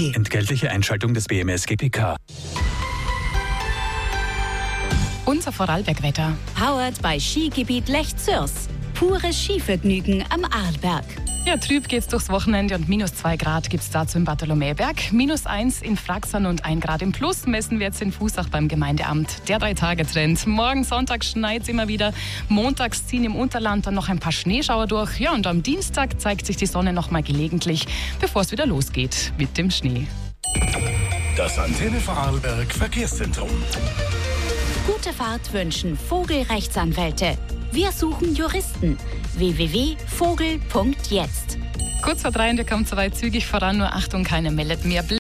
Entgeltliche Einschaltung des BMS GPK. Unser Vorarlbergwetter. Powered bei Skigebiet Lech-Zürs. Pures Skivergnügen am Arlberg. Ja, trüb geht's durchs Wochenende und -2 Grad gibt's dazu im Bartholomäberg. -1 in Fraxern und 1 Grad im Plus messen wir jetzt in Fußach beim Gemeindeamt. Der 3-Tage-Trend. Morgen Sonntag schneit's immer wieder. Montags ziehen im Unterland dann noch ein paar Schneeschauer durch. Ja, und am Dienstag zeigt sich die Sonne noch mal gelegentlich, bevor es wieder losgeht mit dem Schnee. Das Antenne Vorarlberg Verkehrszentrum. Gute Fahrt wünschen Vogelrechtsanwälte. Wir suchen Juristen. www.vogel.jetzt. Kurz vor 3 und ihr kommt soweit zügig voran, nur Achtung, keine meldet mehr.